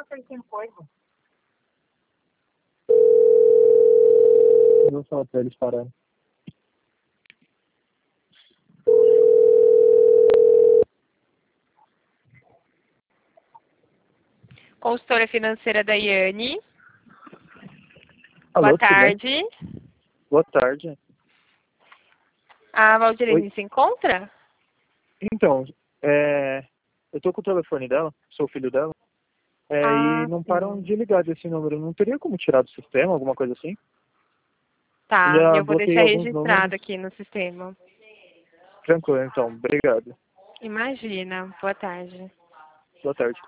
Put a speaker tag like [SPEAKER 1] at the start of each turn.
[SPEAKER 1] Eu vou falar pra eles pararem.
[SPEAKER 2] Consultora financeira Daiane.
[SPEAKER 1] Alô,
[SPEAKER 2] Boa
[SPEAKER 1] tudo bem?
[SPEAKER 2] tarde.
[SPEAKER 1] Boa tarde.
[SPEAKER 2] A Valdirene
[SPEAKER 1] Oi.
[SPEAKER 2] se encontra?
[SPEAKER 1] Então, eu tô com o telefone dela, sou filho dela, e não param
[SPEAKER 2] Sim.
[SPEAKER 1] de ligar desse número. Não teria como tirar do sistema, alguma coisa assim?
[SPEAKER 2] Tá,
[SPEAKER 1] Já
[SPEAKER 2] eu vou
[SPEAKER 1] bloqueei
[SPEAKER 2] deixar
[SPEAKER 1] alguns números.
[SPEAKER 2] registrado aqui no sistema.
[SPEAKER 1] Tranquilo, então. Obrigado.
[SPEAKER 2] Imagina. Boa tarde.
[SPEAKER 1] Boa tarde.